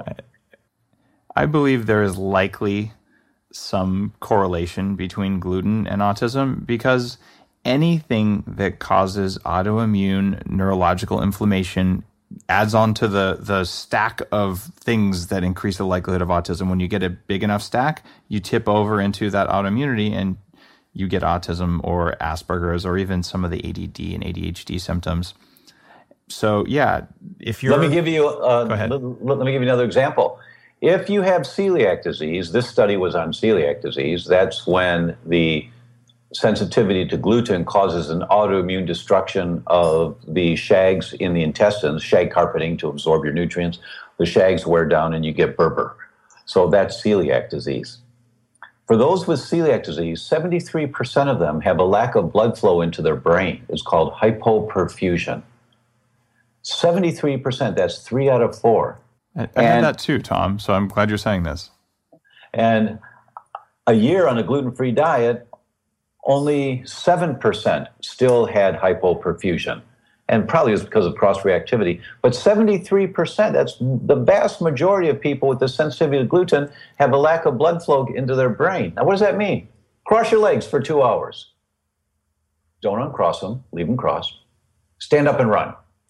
I believe there is likely some correlation between gluten and autism because anything that causes autoimmune neurological inflammation adds on to the the stack of things that increase the likelihood of autism. When you get a big enough stack, you tip over into that autoimmunity and you get autism or Asperger's or even some of the A D D and A D H D symptoms. So yeah, if you're... Let me give you, uh, Go ahead. Let, let me give you another example. If you have celiac disease, this study was on celiac disease, that's when the sensitivity to gluten causes an autoimmune destruction of the shags in the intestines, shag carpeting to absorb your nutrients. The shags wear down and you get Berber. So that's celiac disease. For those with celiac disease, seventy-three percent of them have a lack of blood flow into their brain. It's called hypoperfusion. seventy-three percent, that's three out of four. I, I had that too, Tom, so I'm glad you're saying this. And a year on a gluten-free diet, only seven percent still had hypoperfusion. And probably it's because of cross-reactivity. But seventy-three percent, that's the vast majority of people with the sensitivity to gluten, have a lack of blood flow into their brain. Now, what does that mean? Cross your legs for two hours. Don't uncross them. Leave them crossed. Stand up and run.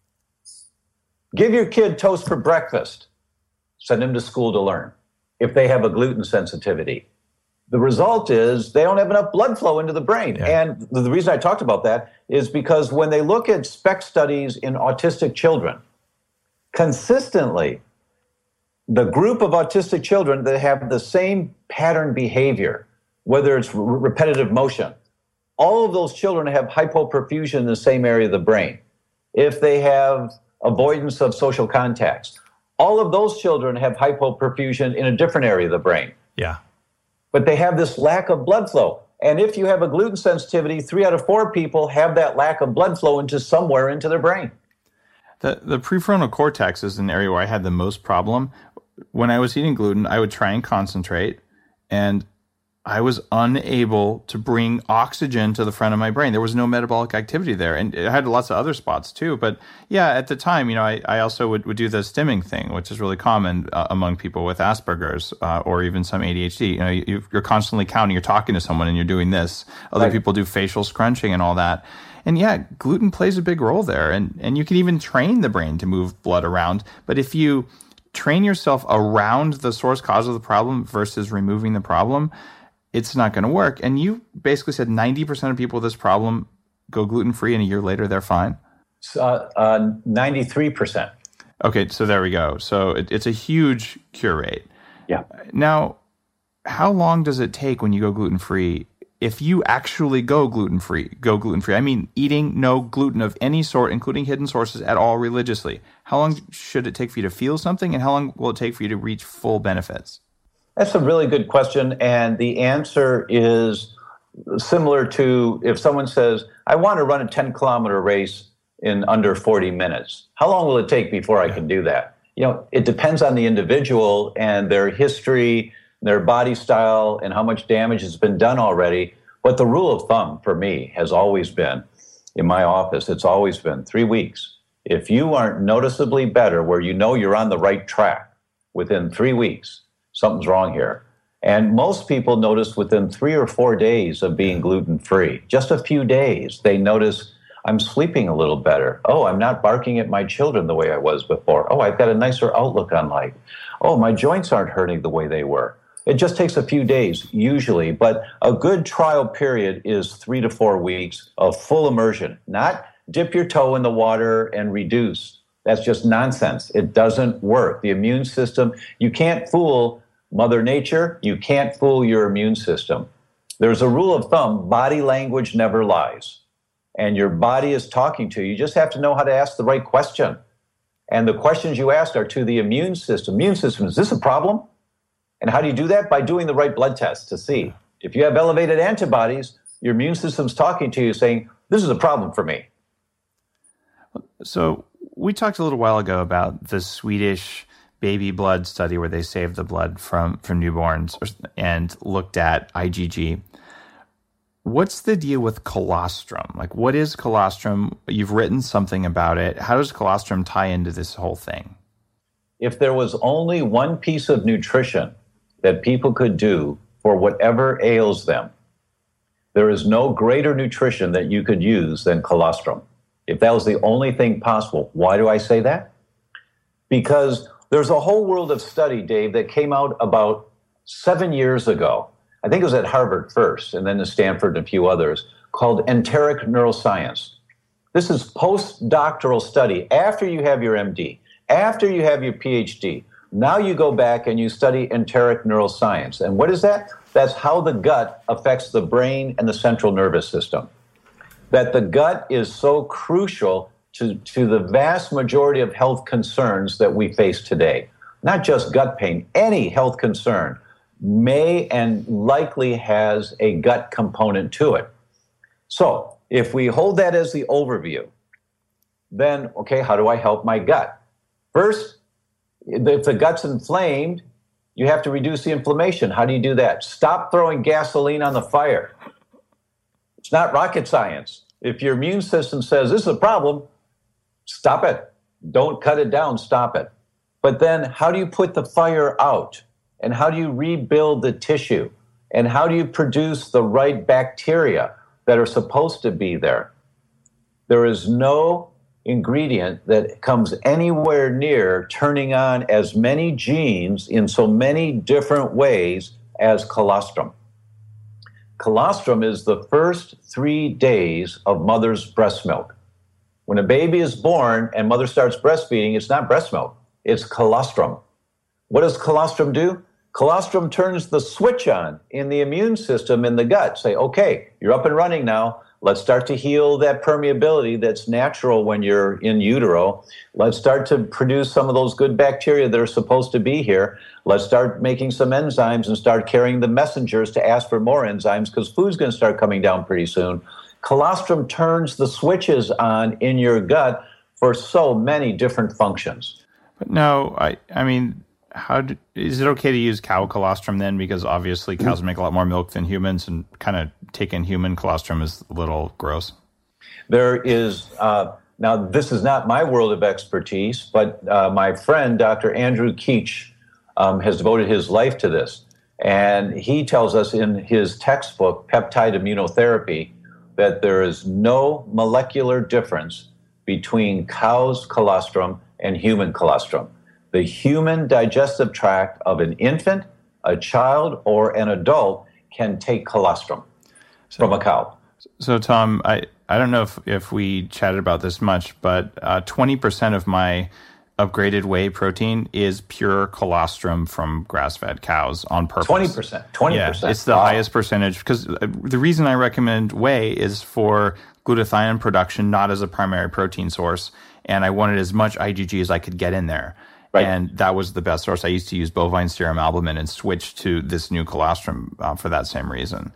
Give your kid toast for breakfast. Send them to school to learn if they have a gluten sensitivity. The result is they don't have enough blood flow into the brain. Yeah. And the reason I talked about that is because when they look at SPECT studies in autistic children, consistently, the group of autistic children that have the same pattern behavior, whether it's re- repetitive motion, all of those children have hypoperfusion in the same area of the brain. If they have avoidance of social contacts, all of those children have hypoperfusion in a different area of the brain. Yeah. But they have this lack of blood flow. And if you have a gluten sensitivity, three out of four people have that lack of blood flow into somewhere into their brain. The the prefrontal cortex is an area where I had the most problem. When I was eating gluten, I would try and concentrate, and I was unable to bring oxygen to the front of my brain. There was no metabolic activity there. And it had lots of other spots too. But yeah, at the time, you know, I, I also would, would do the stimming thing, which is really common uh, among people with Asperger's uh, or even some A D H D. You know, you, you're constantly counting, you're talking to someone and you're doing this. Other right. people do facial scrunching and all that. And yeah, gluten plays a big role there. And, and you can even train the brain to move blood around. But if you train yourself around the source cause of the problem versus removing the problem, it's not going to work. And you basically said ninety percent of people with this problem go gluten-free and a year later they're fine? Uh, uh, ninety-three percent. Okay, so there we go. So it, it's a huge cure rate. Yeah. Now, how long does it take when you go gluten-free if you actually go gluten-free, go gluten-free? I mean, eating no gluten of any sort, including hidden sources at all religiously. How long should it take for you to feel something, and how long will it take for you to reach full benefits? That's a really good question, and the answer is similar to if someone says, I want to run a ten-kilometer race in under forty minutes. How long will it take before I can do that? You know, it depends on the individual and their history, their body style, and how much damage has been done already. But the rule of thumb for me has always been, in my office, it's always been three weeks. If you aren't noticeably better where you know you're on the right track within three weeks, something's wrong here. And most people notice within three or four days of being gluten-free, just a few days, they notice, I'm sleeping a little better. Oh, I'm not barking at my children the way I was before. Oh, I've got a nicer outlook on life. Oh, my joints aren't hurting the way they were. It just takes a few days, usually, but a good trial period is three to four weeks of full immersion, not dip your toe in the water and reduce. That's just nonsense. It doesn't work. The immune system, you can't fool Mother Nature, you can't fool your immune system. There's a rule of thumb, body language never lies. And your body is talking to you. You just have to know how to ask the right question. And the questions you ask are to the immune system. Immune system, is this a problem? And how do you do that? By doing the right blood test to see. If you have elevated antibodies, your immune system's talking to you saying, this is a problem for me. So we talked a little while ago about the Swedish baby blood study where they saved the blood from, from newborns and looked at I G G. What's the deal with colostrum? Like, what is colostrum? You've written something about it. How does colostrum tie into this whole thing? If there was only one piece of nutrition that people could do for whatever ails them, there is no greater nutrition that you could use than colostrum. If that was the only thing possible, why do I say that? because there's a whole world of study, Dave, that came out about seven years ago. I think it was at Harvard first, and then at Stanford and a few others, called enteric neuroscience. This is postdoctoral study after you have your M D, after you have your P H D. Now you go back and you study enteric neuroscience. And what is that? That's how the gut affects the brain and the central nervous system. That the gut is so crucial to, to the vast majority of health concerns that we face today. Not just gut pain, any health concern may and likely has a gut component to it. So if we hold that as the overview, then, okay, how do I help my gut? First, if the gut's inflamed, you have to reduce the inflammation. How do you do that? Stop throwing gasoline on the fire. It's not rocket science. If your immune system says this is a problem, stop it. Don't cut it down, stop it. But then how do you put the fire out? And how do you rebuild the tissue? And how do you produce the right bacteria that are supposed to be there? There is no ingredient that comes anywhere near turning on as many genes in so many different ways as colostrum. Colostrum is the first three days of mother's breast milk. When a baby is born and mother starts breastfeeding, it's not breast milk, it's colostrum. What does colostrum do? Colostrum turns the switch on in the immune system in the gut. Say, okay, you're up and running now. Let's start to heal that permeability that's natural when you're in utero. Let's start to produce some of those good bacteria that are supposed to be here. Let's start making some enzymes and start carrying the messengers to ask for more enzymes because food's going to start coming down pretty soon. Colostrum turns the switches on in your gut for so many different functions. But no, I, I mean, how do, is it okay to use cow colostrum then? Because obviously cows make a lot more milk than humans, and kind of taking human colostrum is a little gross. There is, uh, now this is not my world of expertise, but uh, my friend, Doctor Andrew Keach, um, has devoted his life to this. And he tells us in his textbook, Peptide Immunotherapy, that there is no molecular difference between cow's colostrum and human colostrum. The human digestive tract of an infant, a child, or an adult can take colostrum so, from a cow. So, Tom, I, I don't know if, if we chatted about this much, but uh, twenty percent of my upgraded whey protein is pure colostrum from grass-fed cows on purpose. twenty percent. twenty percent. Yeah, it's the wow. highest percentage, because the reason I recommend whey is for glutathione production, not as a primary protein source, and I wanted as much I G G as I could get in there. Right. And that was the best source. I used to use bovine serum albumin and switched to this new colostrum uh, for that same reason.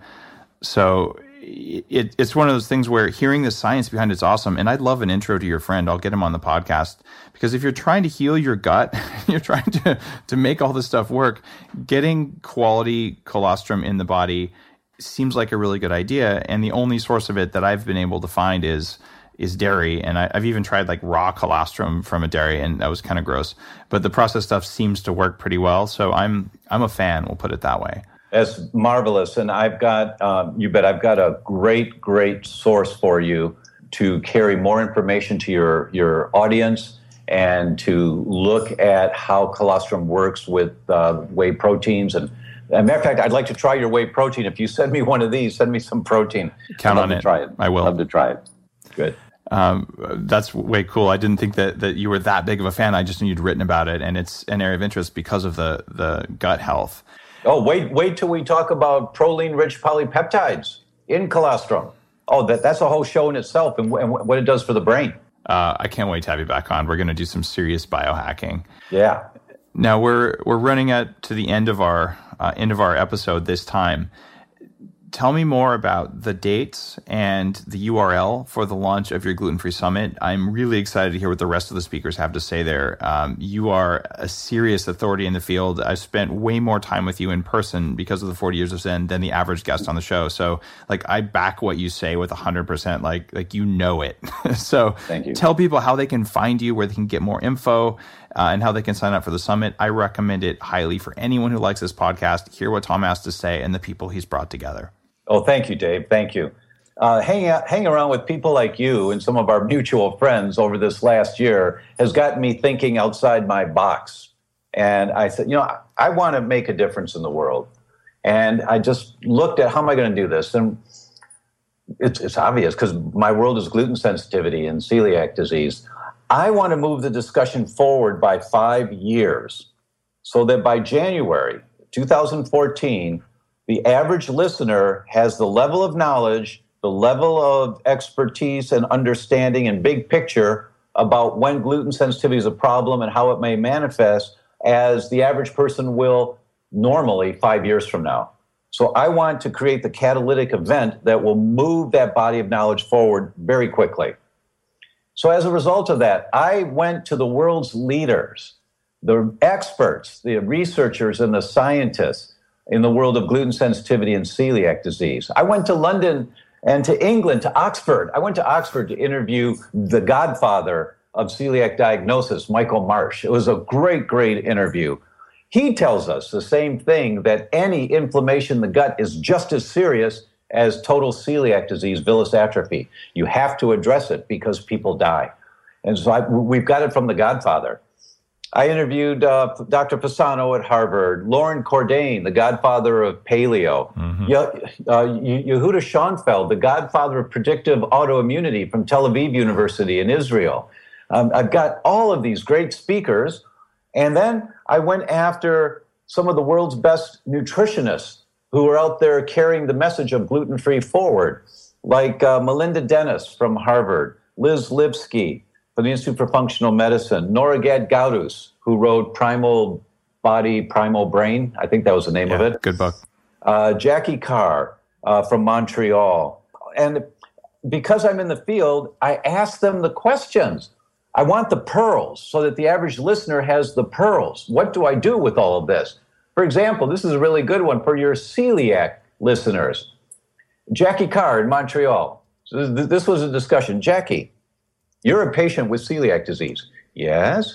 So it, it's one of those things where hearing the science behind it's awesome. And I'd love an intro to your friend. I'll get him on the podcast, because if you're trying to heal your gut, you're trying to, to make all this stuff work, getting quality colostrum in the body seems like a really good idea. And the only source of it that I've been able to find is is dairy, and I, I've even tried like raw colostrum from a dairy, and that was kind of gross. But the processed stuff seems to work pretty well, so I'm I'm a fan. We'll put it that way. That's marvelous, and I've got um, you bet I've got a great great source for you to carry more information to your your audience and to look at how colostrum works with uh, whey proteins. And as a matter of fact, I'd like to try your whey protein. If you send me one of these, send me some protein. Count I'd on love it. To try it. I will. Love to try it. Good. Um, that's way cool. I didn't think that, that you were that big of a fan. I just knew you'd written about it, and it's an area of interest because of the, the gut health. Oh, wait, wait till we talk about proline-rich polypeptides in colostrum. Oh, that, that's a whole show in itself, and, and what it does for the brain. Uh, I can't wait to have you back on. We're going to do some serious biohacking. Yeah. Now we're we're running at to the end of our uh, end of our episode this time. Tell me more about the dates and the U R L for the launch of your Gluten-Free Summit. I'm really excited to hear what the rest of the speakers have to say there. Um, you are a serious authority in the field. I've spent way more time with you in person because of the forty years of Zen than the average guest on the show. So, like, I back what you say with one hundred percent. Like, like you know it. So, thank you. Tell people how they can find you, where they can get more info, uh, and how they can sign up for the summit. I recommend it highly for anyone who likes this podcast. Hear what Tom has to say and the people he's brought together. Oh, thank you, Dave. Thank you. uh, hanging out, hanging around with people like you and some of our mutual friends over this last year has gotten me thinking outside my box. And I said, you know, I, I want to make a difference in the world. And I just looked at how am I going to do this? And it's, it's obvious because my world is gluten sensitivity and celiac disease. I want to move the discussion forward by five years so that by January two thousand fourteen, the average listener has the level of knowledge, the level of expertise and understanding and big picture about when gluten sensitivity is a problem and how it may manifest as the average person will normally five years from now. So I want to create the catalytic event that will move that body of knowledge forward very quickly. So as a result of that, I went to the world's leaders, the experts, the researchers and the scientists in the world of gluten sensitivity and celiac disease. I went to London and to England, to Oxford. I went to Oxford to interview the godfather of celiac diagnosis, Michael Marsh. It was a great, great interview. He tells us the same thing, that any inflammation in the gut is just as serious as total celiac disease, villus atrophy. You have to address it because people die. And so I, we've got it from the godfather. I interviewed uh, Doctor Pisano at Harvard, Lauren Cordain, the godfather of paleo, mm-hmm. Ye- uh, Yehuda Schoenfeld, the godfather of predictive autoimmunity from Tel Aviv University in Israel. Um, I've got all of these great speakers. And then I went after some of the world's best nutritionists who are out there carrying the message of gluten-free forward, like uh, Melinda Dennis from Harvard, Liz Lipsky from the Institute for Functional Medicine, Nora Gad-Gaudus, who wrote Primal Body, Primal Brain. I think that was the name yeah, of it. Good book. Uh, Jackie Carr uh, from Montreal. And because I'm in the field, I ask them the questions. I want the pearls so that the average listener has the pearls. What do I do with all of this? For example, this is a really good one for your celiac listeners. Jackie Carr in Montreal. So this was a discussion. Jackie, you're a patient with celiac disease. Yes.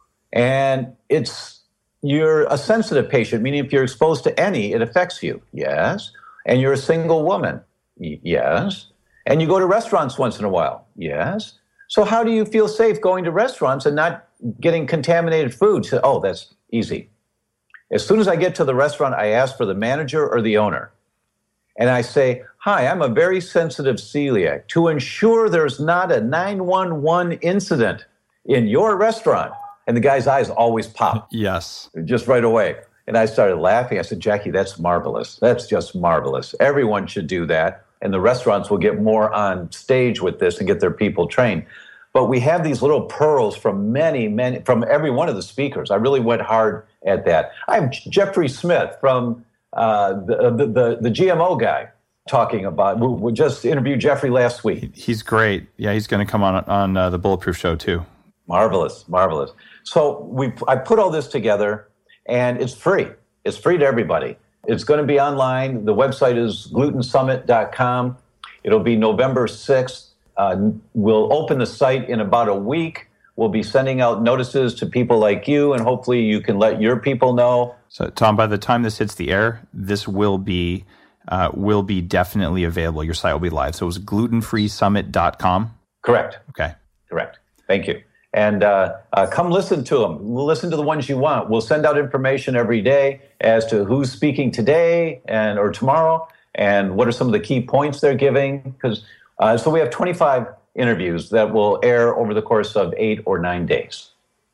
And it's you're a sensitive patient, meaning if you're exposed to any, it affects you. Yes. And you're a single woman. Y- yes. And you go to restaurants once in a while. Yes. So how do you feel safe going to restaurants and not getting contaminated food? So, oh, that's easy. As soon as I get to the restaurant, I ask for the manager or the owner. And I say, hi, I'm a very sensitive celiac. To ensure there's not a nine one one incident in your restaurant. And the guy's eyes always pop. Yes. Just right away. And I started laughing. I said, Jackie, that's marvelous. That's just marvelous. Everyone should do that. And the restaurants will get more on stage with this and get their people trained. But we have these little pearls from many, many, from every one of the speakers. I really went hard at that. I have Jeffrey Smith from uh, the, the, the, the G M O guy talking about, we, we just interviewed Jeffrey last week. He's great. Yeah, he's going to come on on uh, the Bulletproof Show too. Marvelous, marvelous. So we, I put all this together and it's free. It's free to everybody. It's going to be online. The website is gluten summit dot com. It'll be November sixth. Uh, we'll open the site in about a week. We'll be sending out notices to people like you, and hopefully you can let your people know. So, Tom, by the time this hits the air, this will be uh, will be definitely available. Your site will be live. So it was gluten free summit dot com? Correct. Okay. Correct. Thank you. And uh, uh, come listen to them. Listen to the ones you want. We'll send out information every day as to who's speaking today and or tomorrow, and what are some of the key points they're giving. Because uh, so we have twenty-five interviews that will air over the course of eight or nine days.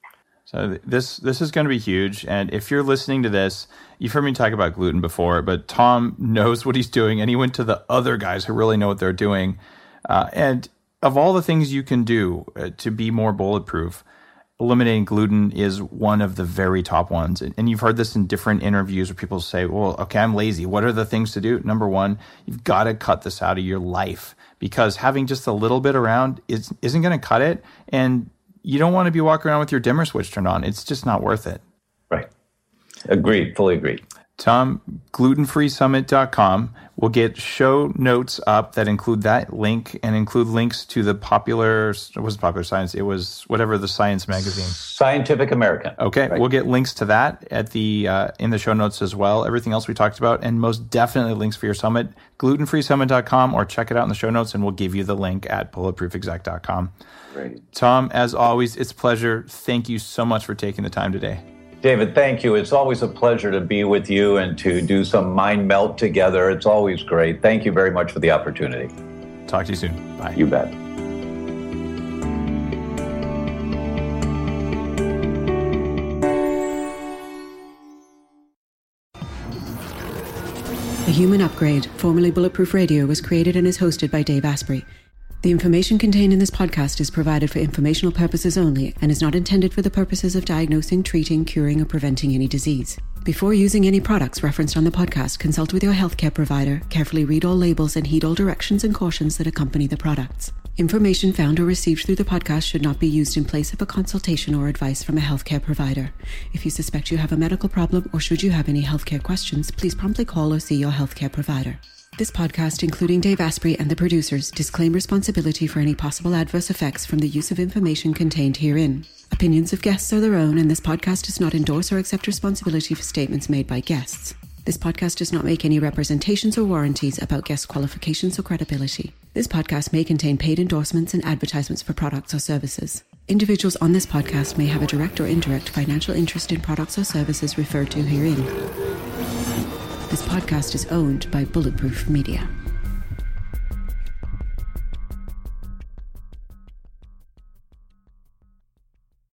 So this this is going to be huge. And if you're listening to this, you've heard me talk about gluten before, but Tom knows what he's doing, and he went to the other guys who really know what they're doing. Uh, and of all the things you can do uh, to be more bulletproof, eliminating gluten is one of the very top ones. And, and you've heard this in different interviews where people say, well, okay, I'm lazy. What are the things to do? Number one, you've got to cut this out of your life, because having just a little bit around is, isn't going to cut it. And you don't want to be walking around with your dimmer switch turned on. It's just not worth it. Right. Agreed. Fully agreed. Tom, gluten free summit dot com. We'll get show notes up that include that link and include links to the popular, it wasn't Popular Science, it was whatever the science magazine. Scientific American. Okay, right. We'll get links to that at the uh, in the show notes as well. Everything else we talked about, and most definitely links for your summit, gluten free summit dot com, or check it out in the show notes, and we'll give you the link at bulletproof exec dot com. Great. Tom, as always, it's a pleasure. Thank you so much for taking the time today. David, thank you. It's always a pleasure to be with you and to do some mind melt together. It's always great. Thank you very much for the opportunity. Talk to you soon. Bye. You bet. The Human Upgrade, formerly Bulletproof Radio, was created and is hosted by Dave Asprey. The information contained in this podcast is provided for informational purposes only and is not intended for the purposes of diagnosing, treating, curing, or preventing any disease. Before using any products referenced on the podcast, consult with your healthcare provider, carefully read all labels, and heed all directions and cautions that accompany the products. Information found or received through the podcast should not be used in place of a consultation or advice from a healthcare provider. If you suspect you have a medical problem or should you have any healthcare questions, please promptly call or see your healthcare provider. This podcast, including Dave Asprey and the producers, disclaim responsibility for any possible adverse effects from the use of information contained herein. Opinions of guests are their own, and this podcast does not endorse or accept responsibility for statements made by guests. This podcast does not make any representations or warranties about guest qualifications or credibility. This podcast may contain paid endorsements and advertisements for products or services. Individuals on this podcast may have a direct or indirect financial interest in products or services referred to herein. This podcast is owned by Bulletproof Media.